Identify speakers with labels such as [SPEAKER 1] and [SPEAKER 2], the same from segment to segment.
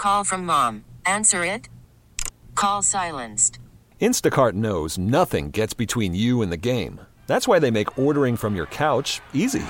[SPEAKER 1] Call from mom. Answer it. Call silenced.
[SPEAKER 2] Instacart knows nothing gets between you and the game. That's why they make ordering from your couch easy.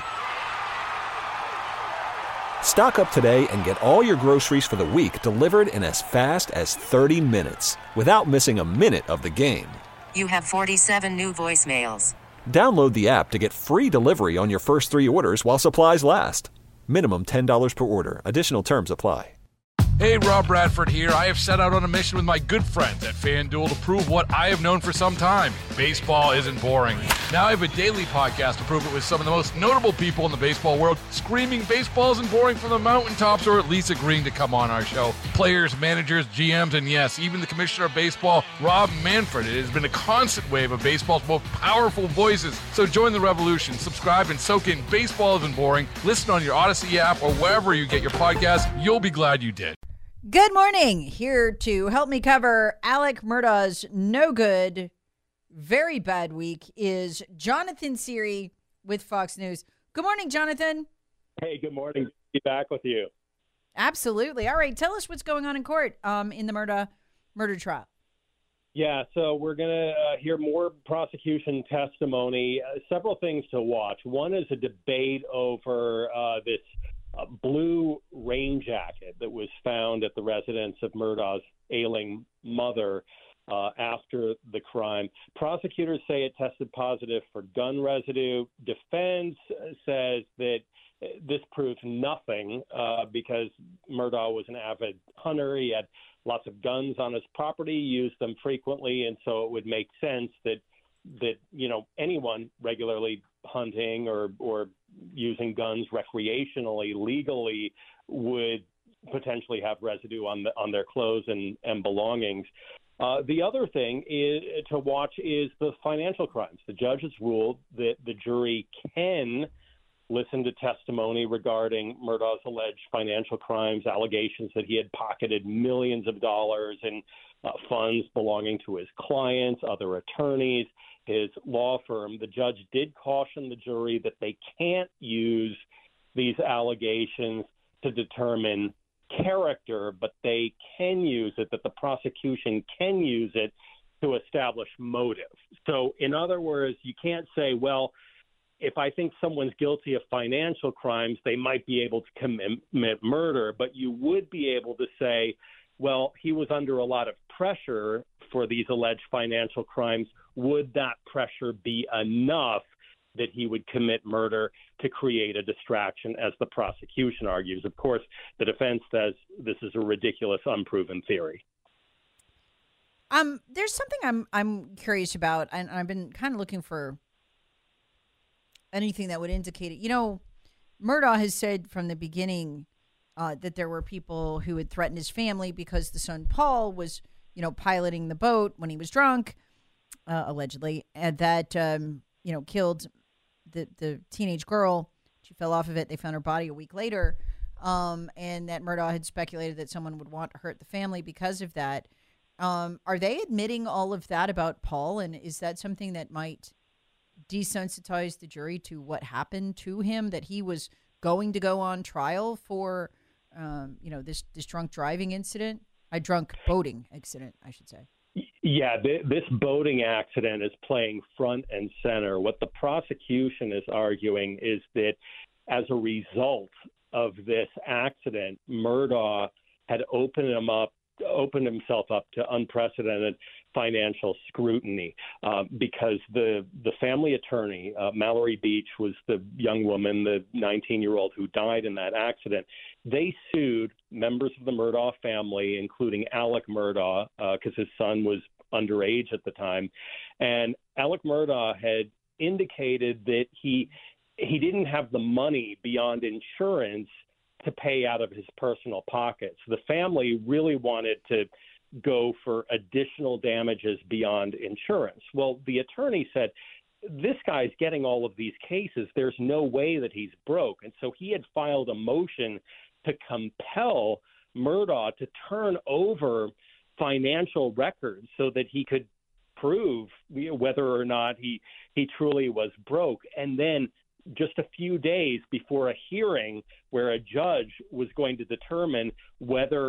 [SPEAKER 2] Stock up today and get all your groceries for the week delivered in as fast as 30 minutes without missing a minute of the game.
[SPEAKER 1] You have 47 new voicemails.
[SPEAKER 2] Download the app to get free delivery on your first 3 orders while supplies last. Minimum $10 per order. Additional terms apply.
[SPEAKER 3] Hey, Rob Bradford here. I have set out on a mission with my good friends at FanDuel to prove what I have known for some time. Baseball isn't boring. Now I have a daily podcast to prove it with some of the most notable people in the baseball world, screaming baseball isn't boring from the mountaintops, or at least agreeing to come on our show. Players, managers, GMs, and yes, even the commissioner of baseball, Rob Manfred. It has been a constant wave of baseball's most powerful voices. So join the revolution. Subscribe and soak in Baseball Isn't Boring. Listen on your Odyssey app or wherever you get your podcasts. You'll be glad you did.
[SPEAKER 4] Good morning. Here to help me cover Alec Murdaugh's no good, very bad week is Jonathan Seary with Fox News. Good morning, Jonathan.
[SPEAKER 5] Hey, good morning. Be back with you.
[SPEAKER 4] Absolutely. All right. Tell us what's going on in court in the murder trial.
[SPEAKER 5] Yeah, so we're going to hear more prosecution testimony. Several things to watch. One is a debate over this blue rain jacket that was found at the residence of Murdaugh's ailing mother after the crime. Prosecutors say it tested positive for gun residue. Defense says that this proves nothing because Murdaugh was an avid hunter. He had lots of guns on his property, used them frequently, and so it would make sense that anyone regularly hunting or using guns recreationally, legally, would potentially have residue on their clothes and belongings. The other thing to watch is the financial crimes. The judge has ruled that the jury can listen to testimony regarding Murdaugh's alleged financial crimes, allegations that he had pocketed millions of dollars in funds belonging to his clients, other attorneys, his law firm. The judge did caution the jury that they can't use these allegations to determine character, but they can use it, that the prosecution can use it to establish motive. So, in other words, you can't say, well, if I think someone's guilty of financial crimes, they might be able to commit murder, but you would be able to say, well, he was under a lot of pressure for these alleged financial crimes. Would that pressure be enough that he would commit murder to create a distraction, as the prosecution argues? Of course, the defense says this is a ridiculous, unproven theory.
[SPEAKER 4] There's something I'm curious about, and I've been kind of looking for anything that would indicate it. Murdaugh has said from the beginning that there were people who had threatened his family because the son Paul was, piloting the boat when he was drunk, allegedly, and that, killed the teenage girl. She fell off of it. They found her body a week later, and that Murdaugh had speculated that someone would want to hurt the family because of that. Are they admitting all of that about Paul, and is that something that might desensitize the jury to what happened to him, that he was going to go on trial for, this drunk driving incident? A drunk boating accident, I should say.
[SPEAKER 5] Yeah, this boating accident is playing front and center. What the prosecution is arguing is that as a result of this accident, Murdaugh had opened himself up to unprecedented financial scrutiny because the family attorney, Mallory Beach, was the young woman, the 19-year-old who died in that accident. They sued members of the Murdaugh family, including Alec Murdaugh, because his son was underage at the time. And Alec Murdaugh had indicated that he didn't have the money beyond insurance to pay out of his personal pockets. The family really wanted to go for additional damages beyond insurance. Well, the attorney said, this guy's getting all of these cases. There's no way that he's broke. And so he had filed a motion to compel Murdaugh to turn over financial records so that he could prove whether or not he truly was broke. And then just a few days before a hearing where a judge was going to determine whether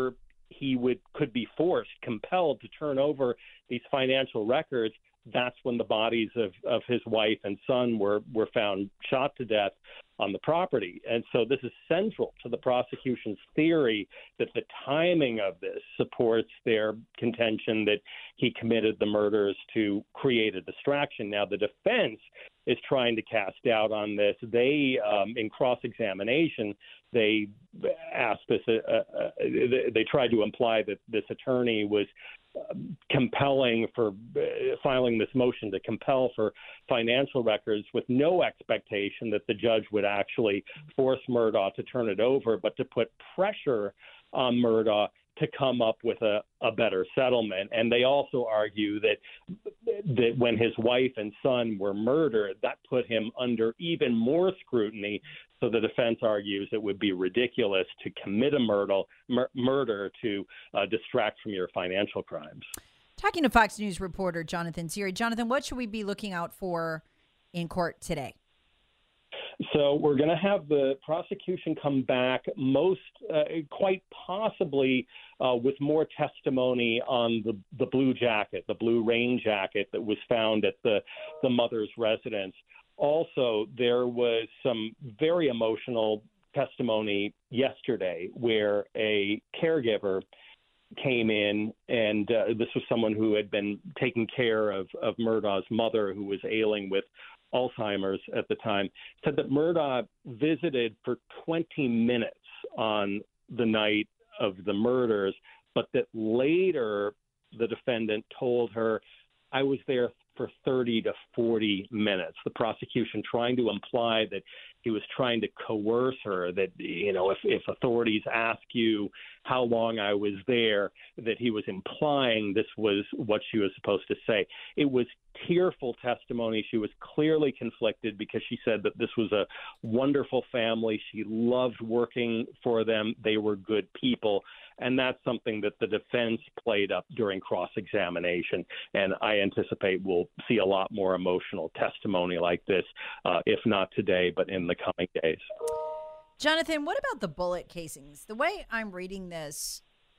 [SPEAKER 5] he could be compelled to turn over these financial records, that's when the bodies of his wife and son were found shot to death on the property. And so this is central to the prosecution's theory that the timing of this supports their contention that he committed the murders to create a distraction. Now, the defense is trying to cast doubt on this. They, in cross-examination, they asked this. They tried to imply that this attorney was compelling for filing this motion to compel for financial records with no expectation that the judge would actually force Murdaugh to turn it over, but to put pressure on Murdaugh to come up with a better settlement. And they also argue that when his wife and son were murdered, that put him under even more scrutiny. So the defense argues it would be ridiculous to commit a murder to distract from your financial crimes.
[SPEAKER 4] Talking to Fox News reporter Jonathan Siri. Jonathan, what should we be looking out for in court today?
[SPEAKER 5] So we're going to have the prosecution come back quite possibly with more testimony on the blue jacket, the blue rain jacket that was found at the mother's residence. Also, there was some very emotional testimony yesterday where a caregiver came in, and this was someone who had been taking care of Murdaugh's mother, who was ailing with Alzheimer's at the time, said that Murdaugh visited for 20 minutes on the night of the murders, but that later the defendant told her, I was there for 30 to 40 minutes. The prosecution trying to imply that he was trying to coerce her, that, if authorities ask you how long I was there, that he was implying this was what she was supposed to say. It was tearful testimony. She was clearly conflicted because she said that this was a wonderful family. She loved working for them. They were good people. And that's something that the defense played up during cross-examination. And I anticipate we'll see a lot more emotional testimony like this, if not today, but in the coming days.
[SPEAKER 4] Jonathan, what about the bullet casings? The way I'm reading this,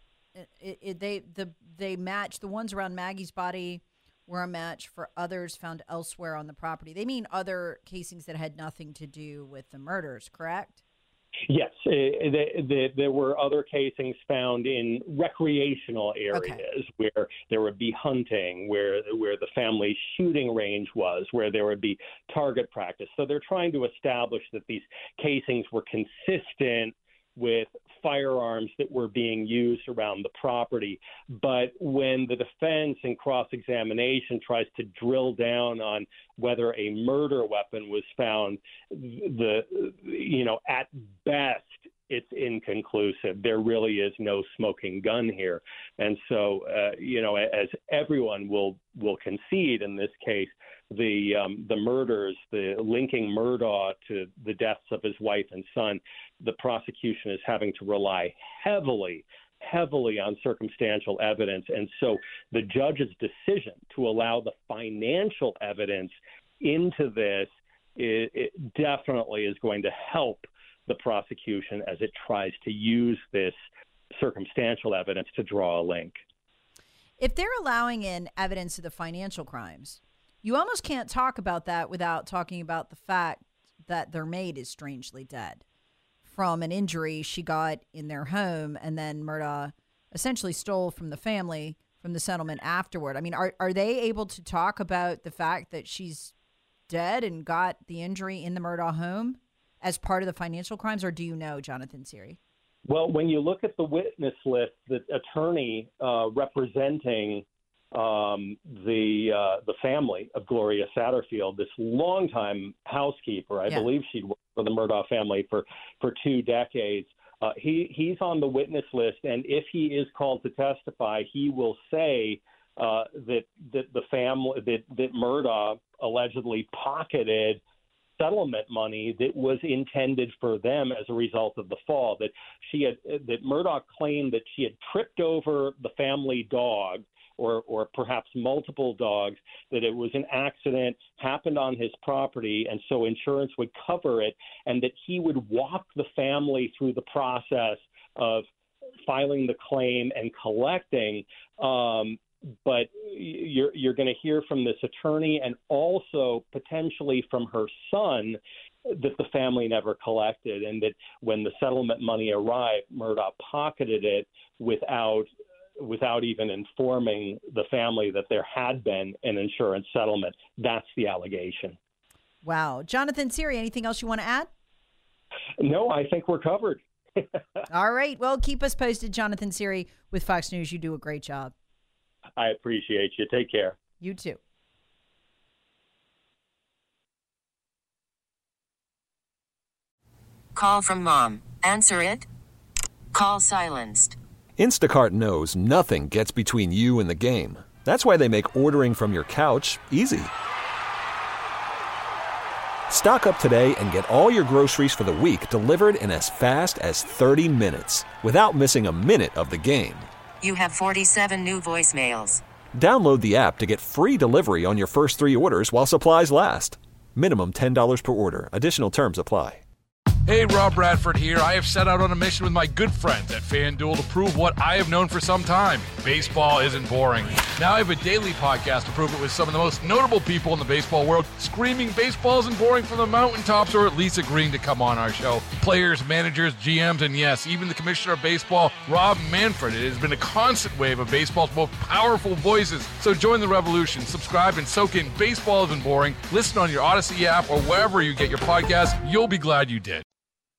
[SPEAKER 4] they match the ones around Maggie's body were a match for others found elsewhere on the property. They mean other casings that had nothing to do with the murders, correct?
[SPEAKER 5] Yes, there were other casings found in recreational areas where there would be hunting, where the family shooting range was, where there would be target practice. So they're trying to establish that these casings were consistent with firearms that were being used around the property. But when the defense in cross-examination tries to drill down on whether a murder weapon was found, at best, it's inconclusive. There really is no smoking gun here. And so, as everyone will concede in this case, the murders, the linking Murdaugh to the deaths of his wife and son, the prosecution is having to rely heavily on circumstantial evidence. And so the judge's decision to allow the financial evidence into this, it definitely is going to help the prosecution as it tries to use this circumstantial evidence to draw a link.
[SPEAKER 4] If they're allowing in evidence of the financial crimes, you almost can't talk about that without talking about the fact that their maid is strangely dead from an injury she got in their home, and then Murdaugh essentially stole from the family from the settlement afterward. I mean, are they able to talk about the fact that she's dead and got the injury in the Murdaugh home as part of the financial crimes, or do you know, Jonathan Siri?
[SPEAKER 5] Well, when you look at the witness list, the attorney representing the family of Gloria Satterfield, this longtime housekeeper, I believe she'd worked for the Murdaugh family for 2 decades. He's on the witness list, and if he is called to testify, he will say that the family that Murdaugh allegedly pocketed settlement money that was intended for them as a result of the fall. That Murdaugh claimed that she had tripped over the family dog, or perhaps multiple dogs, that it was an accident, happened on his property, and so insurance would cover it, and that he would walk the family through the process of filing the claim and collecting. But you're going to hear from this attorney and also potentially from her son that the family never collected, and that when the settlement money arrived, Murdaugh pocketed it without even informing the family that there had been an insurance settlement. That's the allegation.
[SPEAKER 4] Wow. Jonathan Siri, anything else you want to add?
[SPEAKER 5] No, I think we're covered.
[SPEAKER 4] All right. Well, keep us posted, Jonathan Siri with Fox News. You do a great job.
[SPEAKER 5] I appreciate you. Take care.
[SPEAKER 4] You too.
[SPEAKER 1] Call from mom. Answer it. Call silenced.
[SPEAKER 2] Instacart knows nothing gets between you and the game. That's why they make ordering from your couch easy. Stock up today and get all your groceries for the week delivered in as fast as 30 minutes without missing a minute of the game.
[SPEAKER 1] You have 47 new voicemails.
[SPEAKER 2] Download the app to get free delivery on your first 3 orders while supplies last. Minimum $10 per order. Additional terms apply.
[SPEAKER 3] Hey, Rob Bradford here. I have set out on a mission with my good friends at FanDuel to prove what I have known for some time. Baseball isn't boring. Now I have a daily podcast to prove it with some of the most notable people in the baseball world, screaming baseball isn't boring from the mountaintops, or at least agreeing to come on our show. Players, managers, GMs, and yes, even the commissioner of baseball, Rob Manfred. It has been a constant wave of baseball's most powerful voices. So join the revolution. Subscribe and soak in Baseball Isn't Boring. Listen on your Odyssey app or wherever you get your podcasts. You'll be glad you did.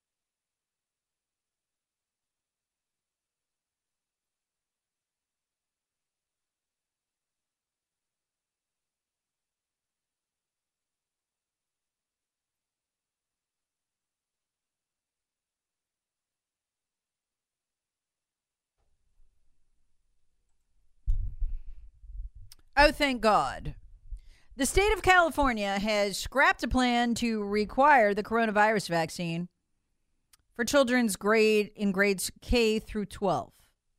[SPEAKER 4] Oh, thank God. The state of California has scrapped a plan to require the coronavirus vaccine for children's grades K through 12,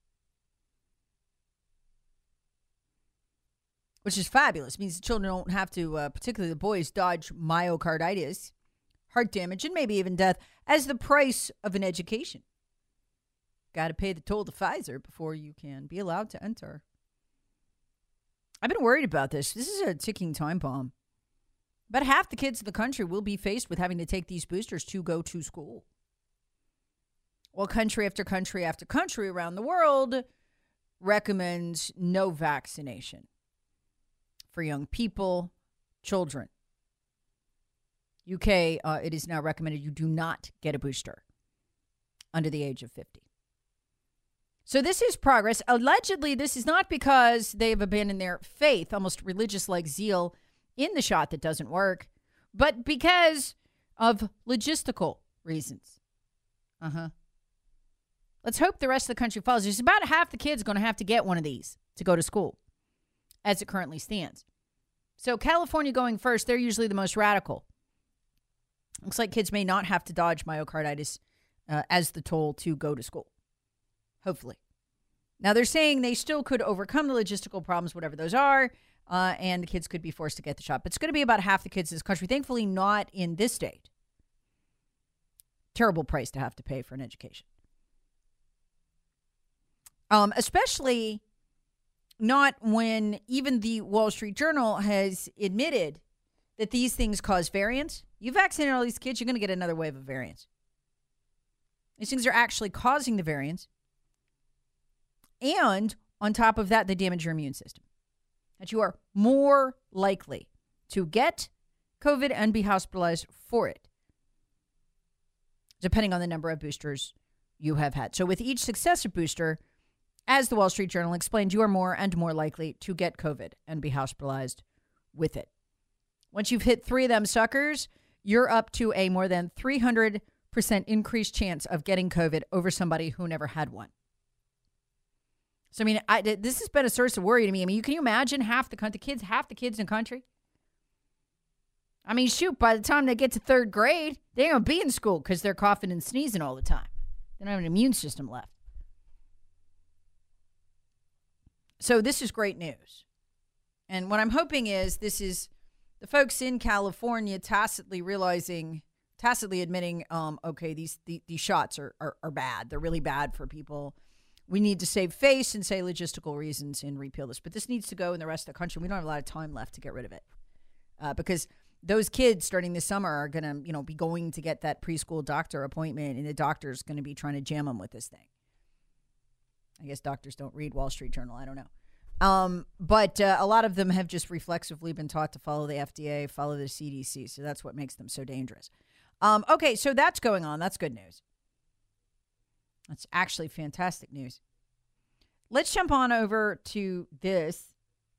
[SPEAKER 4] which is fabulous. It means the children don't have to, particularly the boys, dodge myocarditis, heart damage, and maybe even death as the price of an education. Got to pay the toll to Pfizer before you can be allowed to enter. I've been worried about this. This is a ticking time bomb. About half the kids in the country will be faced with having to take these boosters to go to school. Well, country after country after country around the world recommends no vaccination for young people, children. UK, it is now recommended you do not get a booster under the age of 50. So this is progress. Allegedly, this is not because they've abandoned their faith, almost religious-like zeal in the shot that doesn't work, but because of logistical reasons. Let's hope the rest of the country follows. There's about half the kids going to have to get one of these to go to school, as it currently stands. So California going first, they're usually the most radical. Looks like kids may not have to dodge myocarditis as the toll to go to school. Hopefully. Now, they're saying they still could overcome the logistical problems, whatever those are, and the kids could be forced to get the shot. But it's going to be about half the kids in this country. Thankfully, not in this state. Terrible price to have to pay for an education. Especially not when even the Wall Street Journal has admitted that these things cause variants. You vaccinate all these kids, you're going to get another wave of variants. These things are actually causing the variants. And on top of that, they damage your immune system. That you are more likely to get COVID and be hospitalized for it, depending on the number of boosters you have had. So with each successive booster, as the Wall Street Journal explained, you are more and more likely to get COVID and be hospitalized with it. Once you've hit 3 of them suckers, you're up to a more than 300% increased chance of getting COVID over somebody who never had one. So, I mean, this has been a source of worry to me. I mean, can you imagine half the kids in the country? I mean, shoot, by the time they get to 3rd grade, they're going to be in school because they're coughing and sneezing all the time. They don't have an immune system left. So this is great news. And what I'm hoping is this is the folks in California tacitly admitting, okay, these shots are bad. They're really bad for people we need to save face and say logistical reasons and repeal this. But this needs to go in the rest of the country. We don't have a lot of time left to get rid of it because those kids starting this summer are going to, be going to get that preschool doctor appointment, and the doctor's going to be trying to jam them with this thing. I guess doctors don't read Wall Street Journal. I don't know. But a lot of them have just reflexively been taught to follow the FDA, follow the CDC. So that's what makes them so dangerous. Okay, so that's going on. That's good news. That's actually fantastic news. Let's jump on over to this.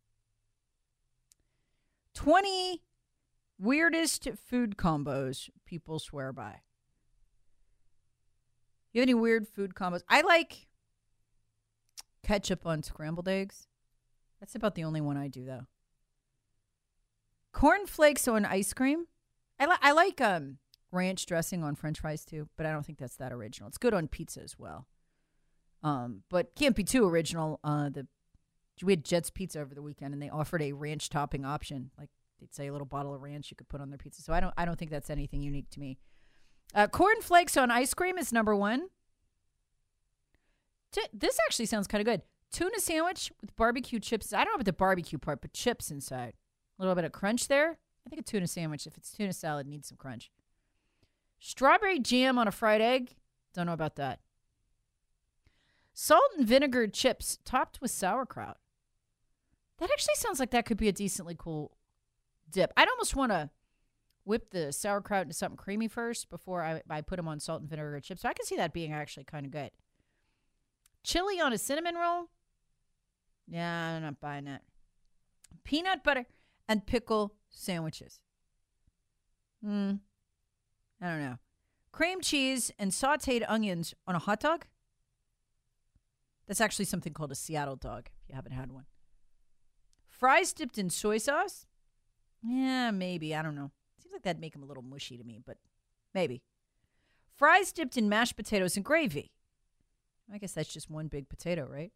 [SPEAKER 4] 20 weirdest food combos people swear by. You have any weird food combos? I like ketchup on scrambled eggs. That's about the only one I do, though. Cornflakes on ice cream. I like ranch dressing on French fries, too, but I don't think that's that original. It's good on pizza as well. But can't be too original. We had Jet's Pizza over the weekend, and they offered a ranch topping option. Like, they'd say a little bottle of ranch you could put on their pizza. So I don't think that's anything unique to me. Cornflakes on ice cream is number one. This actually sounds kind of good. Tuna sandwich with barbecue chips. I don't know about the barbecue part, but chips inside. A little bit of crunch there. I think a tuna sandwich, if it's tuna salad, needs some crunch. Strawberry jam on a fried egg. Don't know about that. Salt and vinegar chips topped with sauerkraut. That actually sounds like that could be a decently cool dip. I'd almost want to whip the sauerkraut into something creamy first before I put them on salt and vinegar chips. So I can see that being actually kind of good. Chili on a cinnamon roll? Yeah, I'm not buying that. Peanut butter and pickle sandwiches. I don't know. Cream cheese and sauteed onions on a hot dog? That's actually something called a Seattle dog, if you haven't had one. Fries dipped in soy sauce? Yeah, maybe. I don't know. Seems like that'd make them a little mushy to me, but maybe. Fries dipped in mashed potatoes and gravy. I guess that's just one big potato, right?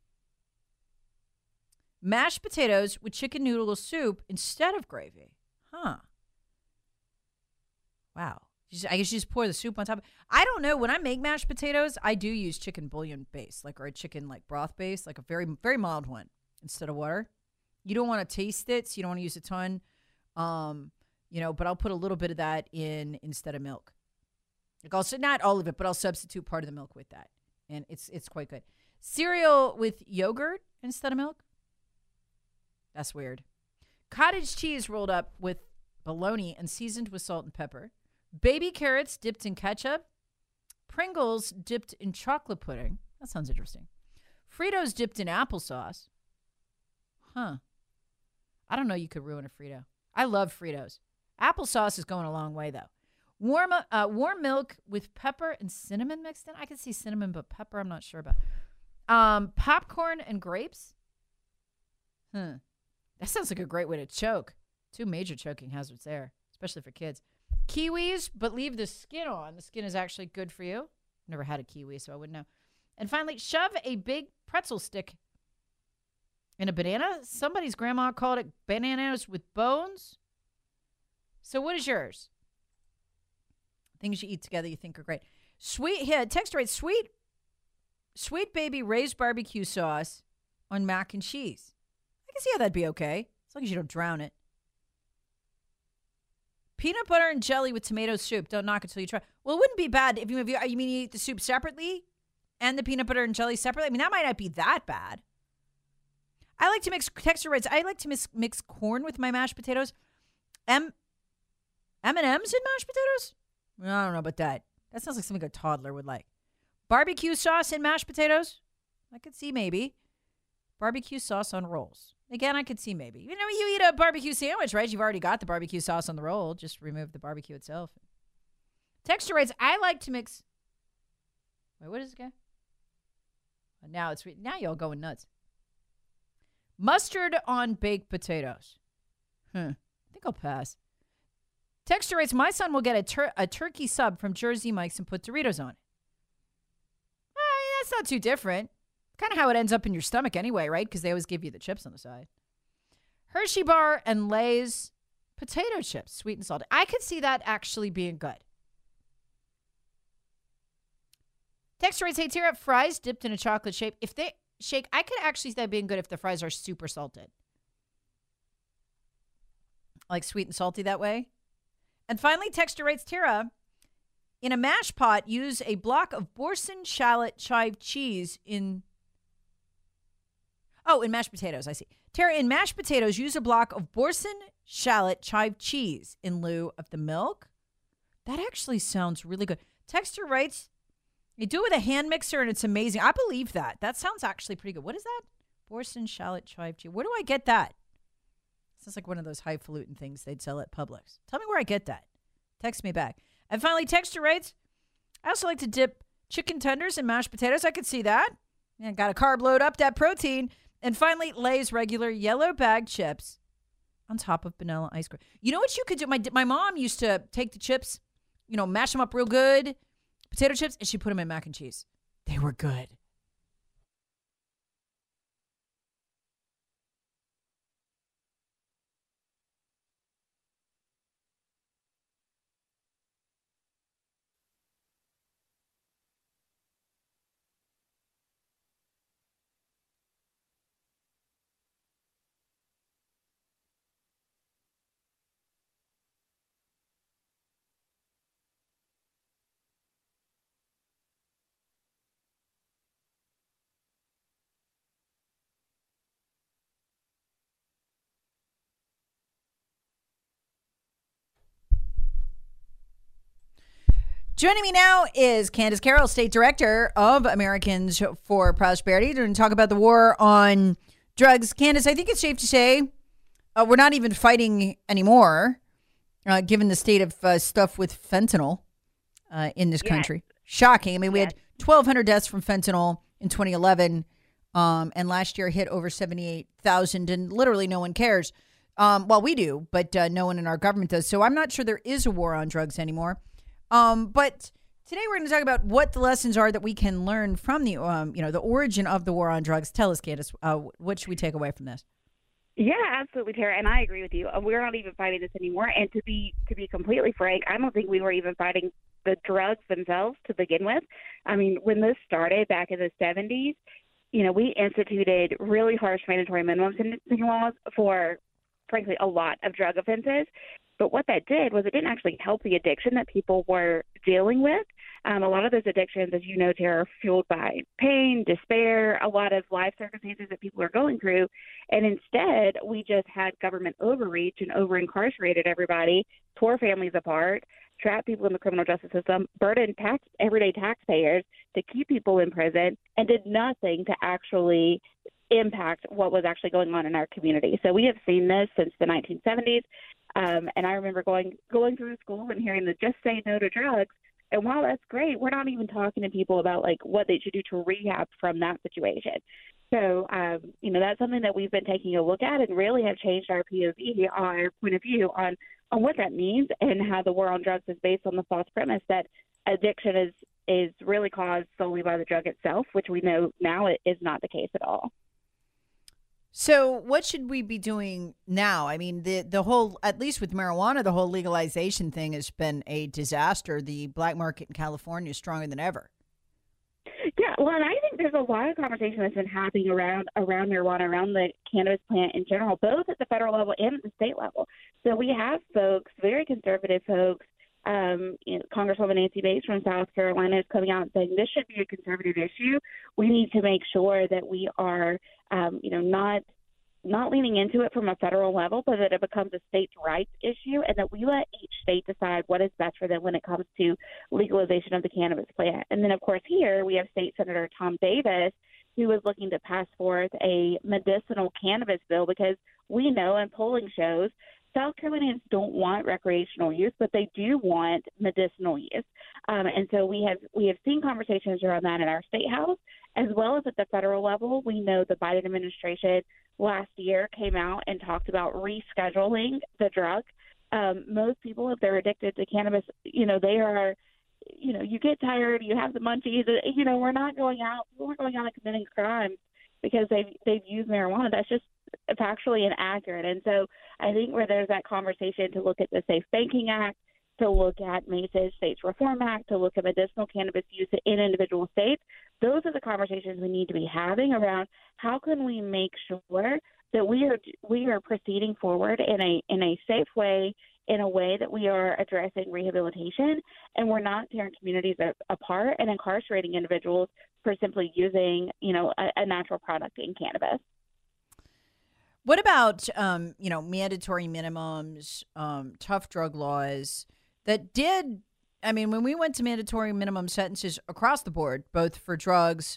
[SPEAKER 4] Mashed potatoes with chicken noodle soup instead of gravy. Huh. Wow. I guess you just pour the soup on top. I don't know. When I make mashed potatoes, I do use chicken bouillon base, or a chicken broth base, like a very, very mild one instead of water. You don't want to taste it, so you don't want to use a ton. But I'll put a little bit of that in instead of milk. Not all of it, but I'll substitute part of the milk with that. And it's quite good. Cereal with yogurt instead of milk? That's weird. Cottage cheese rolled up with bologna and seasoned with salt and pepper. Baby carrots dipped in ketchup. Pringles dipped in chocolate pudding. That sounds interesting. Fritos dipped in applesauce. Huh. I don't know you could ruin a Frito. I love Fritos. Applesauce is going a long way, though. Warm milk with pepper and cinnamon mixed in. I can see cinnamon, but pepper I'm not sure about. Popcorn and grapes. That sounds like a great way to choke. 2 major choking hazards there, especially for kids. Kiwis, but leave the skin on. The skin is actually good for you. Never had a kiwi, so I wouldn't know. And finally, shove a big pretzel stick in a banana. Somebody's grandma called it bananas with bones. So what is yours? Things you eat together you think are great. Text right, sweet baby raised barbecue sauce on mac and cheese. I can see how that'd be okay, as long as you don't drown it. Peanut butter and jelly with tomato soup. Don't knock it till you try. Well, it wouldn't be bad if you mean you eat the soup separately and the peanut butter and jelly separately. I mean, that might not be that bad. I like to mix texture rights. I like to mix corn with my mashed potatoes. M&Ms in mashed potatoes? I don't know about that. That sounds like something a toddler would like. Barbecue sauce in mashed potatoes? I could see maybe. Barbecue sauce on rolls. Again, I could see maybe. You eat a barbecue sandwich, right? You've already got the barbecue sauce on the roll. Just remove the barbecue itself. Texture rights. I like to mix. Wait, what is it again? Now y'all going nuts. Mustard on baked potatoes. I think I'll pass. Texture rates, my son will get a turkey sub from Jersey Mike's and put Doritos on it. That's not too different. Kind of how it ends up in your stomach anyway, right? Because they always give you the chips on the side. Hershey bar and Lay's potato chips, sweet and salty. I could see that actually being good. Texture rates, hey, tear up fries dipped in a chocolate shake. If they shake, I could actually see that being good if the fries are super salted. Like sweet and salty that way. And finally, texture rates, Tara. In a mash pot, use a block of Boursin shallot chive cheese in mashed potatoes, I see. Tara, in mashed potatoes, use a block of Boursin shallot chive cheese in lieu of the milk. That actually sounds really good. Texture writes, you do it with a hand mixer and it's amazing. I believe that. That sounds actually pretty good. What is that? Boursin shallot chive cheese. Where do I get that? Sounds like one of those highfalutin things they'd sell at Publix. Tell me where I get that. Text me back. And finally, texture rates. I also like to dip chicken tenders in mashed potatoes. I could see that. And got a carb load up that protein. And finally, Lay's regular yellow bag chips on top of vanilla ice cream. You know what you could do? My mom used to take the chips, mash them up real good, potato chips, and she put them in mac and cheese. They were good. Joining me now is Candace Carroll, State Director of Americans for Prosperity. We're going to talk about the war on drugs. Candace, I think it's safe to say we're not even fighting anymore, given the state of stuff with fentanyl in this country. Shocking. I mean, we had 1,200 deaths from fentanyl in 2011, and last year hit over 78,000, and literally no one cares. Well, we do, but no one in our government does. So I'm not sure there is a war on drugs anymore. But today we're going to talk about what the lessons are that we can learn from the, the origin of the war on drugs. Tell us, Candace, what should we take away from this?
[SPEAKER 6] Yeah, absolutely, Tara, and I agree with you. We're not even fighting this anymore. And to be completely frank, I don't think we were even fighting the drugs themselves to begin with. I mean, when this started back in the 70s, we instituted really harsh mandatory minimum sentencing laws for, frankly, a lot of drug offenses. But what that did was it didn't actually help the addiction that people were dealing with. A lot of those addictions, as you know, Tara, are fueled by pain, despair, a lot of life circumstances that people are going through. And instead, we just had government overreach and over-incarcerated everybody, tore families apart, trapped people in the criminal justice system, burdened everyday taxpayers to keep people in prison, and did nothing to actually impact what was actually going on in our community. So we have seen this since the 1970s. And I remember going through school and hearing the just say no to drugs. And while that's great, we're not even talking to people about like what they should do to rehab from that situation. So, that's something that we've been taking a look at and really have changed our POV, our point of view on what that means and how the war on drugs is based on the false premise that addiction is really caused solely by the drug itself, which we know now it is not the case at all.
[SPEAKER 4] So what should we be doing now? I mean, the whole, at least with marijuana, the whole legalization thing has been a disaster. The black market in California is stronger than ever.
[SPEAKER 6] Yeah, well, and I think there's a lot of conversation that's been happening around marijuana, around the cannabis plant in general, both at the federal level and at the state level. So we have folks, very conservative folks, Congresswoman Nancy Bates from South Carolina is coming out and saying this should be a conservative issue. We need to make sure that we are, not leaning into it from a federal level, but that it becomes a states' rights issue, and that we let each state decide what is best for them when it comes to legalization of the cannabis plant. And then, of course, here we have State Senator Tom Davis, who is looking to pass forth a medicinal cannabis bill because we know, and polling shows, South Carolinians don't want recreational use, but they do want medicinal use. And so we have seen conversations around that in our state house, as well as at the federal level. We know the Biden administration last year came out and talked about rescheduling the drug. Most people, if they're addicted to cannabis, they are, you get tired, you have the munchies. We're not going out and committing crimes because they've used marijuana. That's just factually inaccurate. And so I think where there's that conversation to look at the Safe Banking Act, to look at Mace's States Reform Act, to look at medicinal cannabis use in individual states. Those are the conversations we need to be having around how can we make sure that we are proceeding forward in a safe way, in a way that we are addressing rehabilitation, and we're not tearing communities apart and incarcerating individuals for simply using, a natural product in cannabis.
[SPEAKER 4] What about, mandatory minimums, tough drug laws that did, when we went to mandatory minimum sentences across the board, both for drugs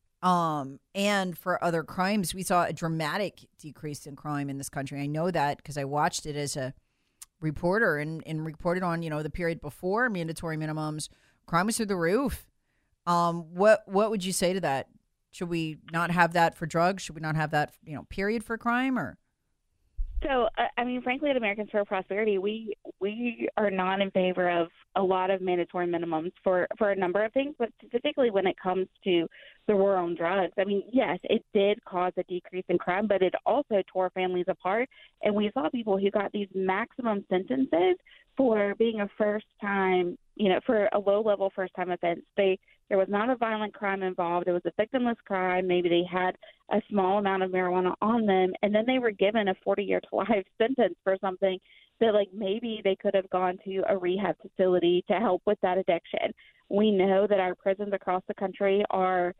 [SPEAKER 4] and for other crimes, we saw a dramatic decrease in crime in this country. I know that because I watched it as a reporter and reported on, the period before mandatory minimums. Crime was through the roof. What would you say to that? Should we not have that for drugs? Should we not have that, period for crime? Or
[SPEAKER 6] So, frankly, at Americans for Prosperity, we are not in favor of a lot of mandatory minimums for a number of things, but specifically when it comes to the war on drugs. Yes, it did cause a decrease in crime, but it also tore families apart. And we saw people who got these maximum sentences for being a first-time, for a low-level first-time offense. There was not a violent crime involved. It was a victimless crime. Maybe they had a small amount of marijuana on them, and then they were given a 40-year to life sentence for something that, maybe they could have gone to a rehab facility to help with that addiction. We know that our prisons across the country are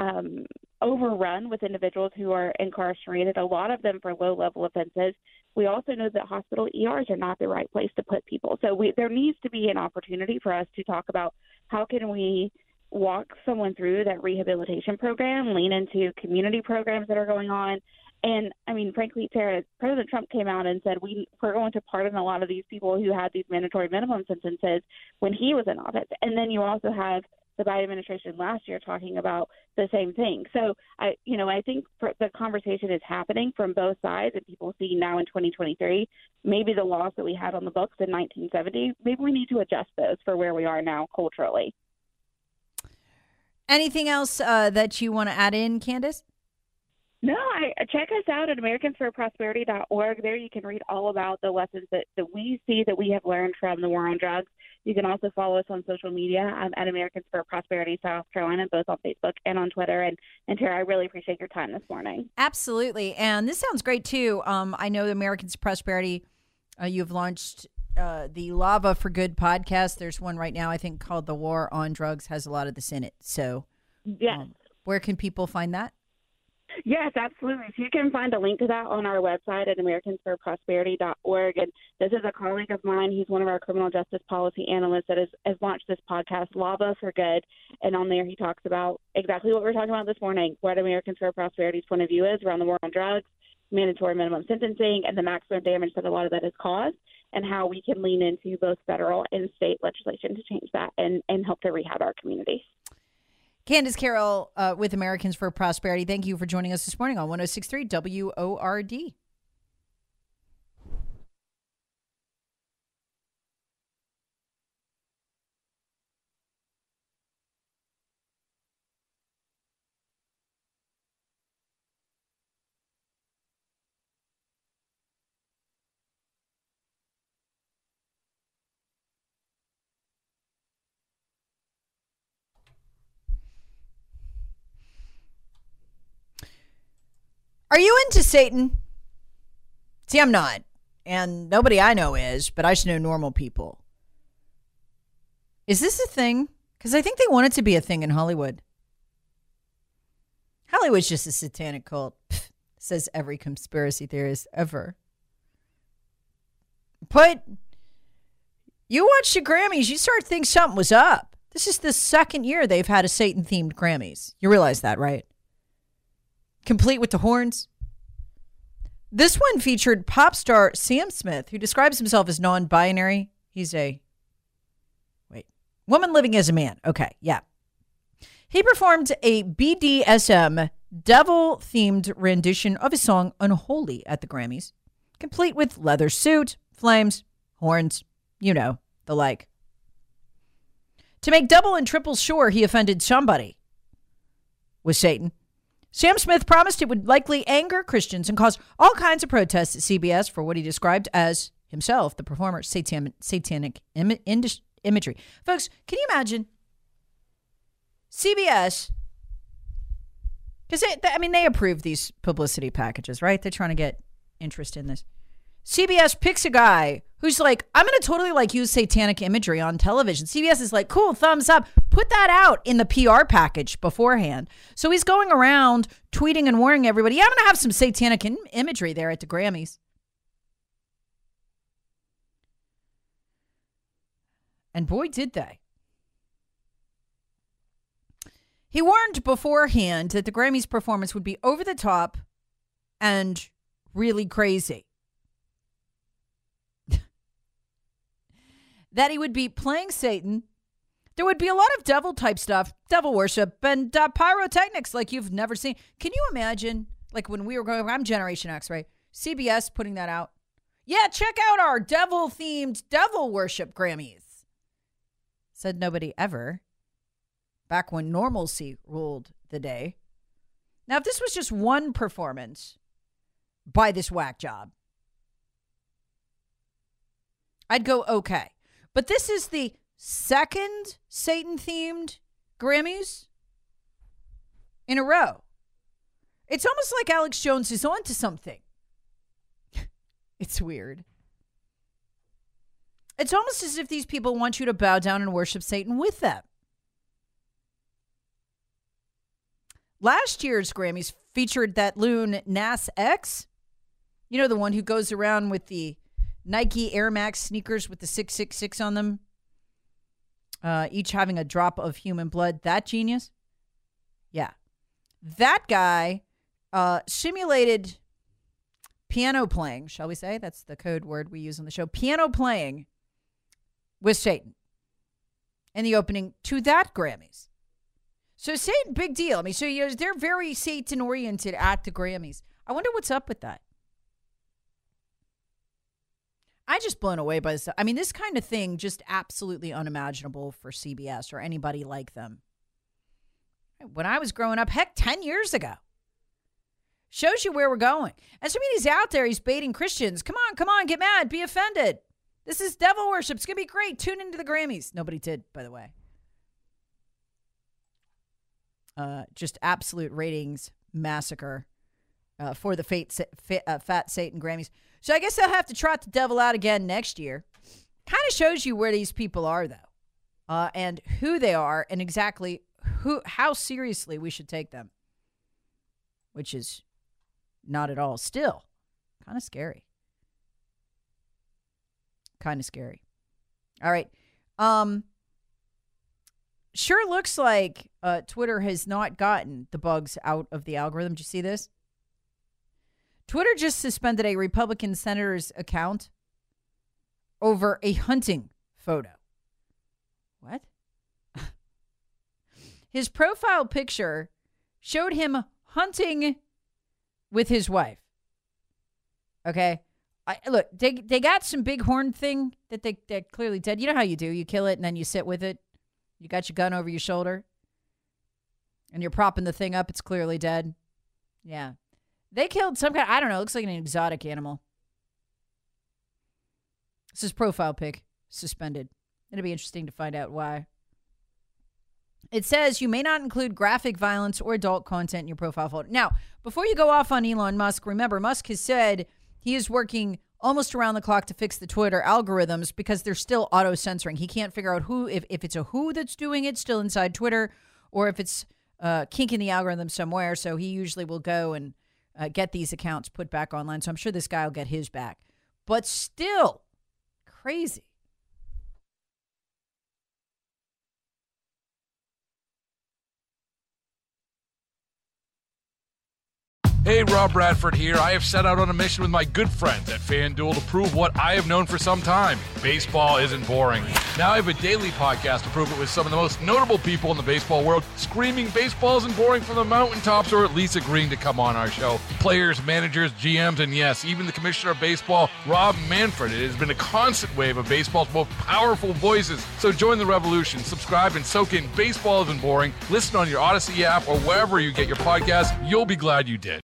[SPEAKER 6] overrun with individuals who are incarcerated, a lot of them for low-level offenses. We also know that hospital ERs are not the right place to put people. So there needs to be an opportunity for us to talk about how can we walk someone through that rehabilitation program, lean into community programs that are going on. And, frankly, Tara, President Trump came out and said we're going to pardon a lot of these people who had these mandatory minimum sentences when he was in office. And then you also have the Biden administration last year talking about the same thing. So, I think the conversation is happening from both sides, and people see now in 2023, maybe the laws that we had on the books in 1970, maybe we need to adjust those for where we are now culturally.
[SPEAKER 4] Anything else that you want to add in, Candace?
[SPEAKER 6] No, check us out at AmericansForProsperity.org. There you can read all about the lessons that we see that we have learned from the war on drugs. You can also follow us on social media at Americans for Prosperity South Carolina, both on Facebook and on Twitter. And Tara, I really appreciate your time this morning.
[SPEAKER 4] Absolutely. And this sounds great, too. I know the Americans for Prosperity, you've launched the Lava for Good podcast. There's one right now, I think, called The War on Drugs, has a lot of this in it. So
[SPEAKER 6] yes.
[SPEAKER 4] Where can people find that?
[SPEAKER 6] Yes, absolutely. So you can find a link to that on our website at AmericansForProsperity.org. And this is a colleague of mine. He's one of our criminal justice policy analysts that has launched this podcast, Lava for Good. And on there he talks about exactly what we're talking about this morning, what Americans for Prosperity's point of view is around the war on drugs, mandatory minimum sentencing, and the maximum damage that a lot of that has caused, and how we can lean into both federal and state legislation to change that and help to rehab our communities.
[SPEAKER 4] Candace Carroll with Americans for Prosperity. Thank you for joining us this morning on 106.3 WORD. Are you into Satan? See, I'm not. And nobody I know is, but I should know normal people. Is this a thing? Because I think they want it to be a thing in Hollywood. Hollywood's just a satanic cult, says every conspiracy theorist ever. But you watch the Grammys, you start to think something was up. This is the second year they've had a Satan-themed Grammys. You realize that, right? Complete with the horns. This one featured pop star Sam Smith, who describes himself as non-binary. He's a woman living as a man. Okay, yeah. He performed a BDSM devil-themed rendition of his song Unholy at the Grammys, complete with leather suit, flames, horns, the like. To make double and triple sure he offended somebody with Satan, Sam Smith promised it would likely anger Christians and cause all kinds of protests at CBS for what he described as himself, the performer, satanic imagery. Folks, can you imagine CBS? Because, they approve these publicity packages, right? They're trying to get interest in this. CBS picks a guy who's like, I'm going to totally use satanic imagery on television. CBS is like, cool, thumbs up. Put that out in the PR package beforehand. So he's going around tweeting and warning everybody, I'm going to have some satanic imagery there at the Grammys. And boy, did they. He warned beforehand that the Grammys performance would be over the top and really crazy. That he would be playing Satan. There would be a lot of devil type stuff, devil worship, and pyrotechnics like you've never seen. Can you imagine, when we were going, I'm Generation X, right? CBS putting that out. Yeah, check out our devil-themed devil worship Grammys. Said nobody ever. Back when normalcy ruled the day. Now, if this was just one performance by this whack job, I'd go okay. But this is the second Satan-themed Grammys in a row. It's almost like Alex Jones is onto something. It's weird. It's almost as if these people want you to bow down and worship Satan with them. Last year's Grammys featured that loon Nas X. You know, the one who goes around with the Nike Air Max sneakers with the 666 on them. Each having a drop of human blood. That genius? Yeah. That guy simulated piano playing, shall we say? That's the code word we use on the show. Piano playing with Satan in the opening to that Grammys. So Satan, big deal. So they're very Satan-oriented at the Grammys. I wonder what's up with that. I'm just blown away by this. This kind of thing, just absolutely unimaginable for CBS or anybody like them. When I was growing up, heck, 10 years ago. Shows you where we're going. And so he's out there, he's baiting Christians. Come on, get mad, be offended. This is devil worship. It's going to be great. Tune into the Grammys. Nobody did, by the way. Just absolute ratings massacre for the Fat Satan Grammys. So I guess they'll have to trot the devil out again next year. Kind of shows you where these people are, though, and who they are, and exactly how seriously we should take them, which is not at all. Still, kind of scary. Kind of scary. All right. Sure looks like Twitter has not gotten the bugs out of the algorithm. Did you see this? Twitter just suspended a Republican senator's account over a hunting photo. What? His profile picture showed him hunting with his wife. Okay? Look, they got some bighorn thing that they clearly did. You know how you do. You kill it and then you sit with it. You got your gun over your shoulder. And you're propping the thing up. It's clearly dead. Yeah. They killed some kind, I don't know, it looks like an exotic animal. This is profile pic, suspended. It'll be interesting to find out why. It says you may not include graphic violence or adult content in your profile photo. Now, before you go off on Elon Musk, remember, Musk has said he is working almost around the clock to fix the Twitter algorithms because they're still auto-censoring. He can't figure out who, if it's a who that's doing it still inside Twitter, or if it's kink in the algorithm somewhere. So he usually will go and get these accounts put back online. So I'm sure this guy will get his back. But still, crazy.
[SPEAKER 3] Hey, Rob Bradford here. I have set out on a mission with my good friends at FanDuel to prove what I have known for some time. Baseball isn't boring. Now I have a daily podcast to prove it with some of the most notable people in the baseball world, screaming baseball isn't boring from the mountaintops, or at least agreeing to come on our show. Players, managers, GMs, and yes, even the commissioner of baseball, Rob Manfred. It has been a constant wave of baseball's most powerful voices. So join the revolution. Subscribe and soak in Baseball Isn't Boring. Listen on your Odyssey app or wherever you get your podcasts. You'll be glad you did.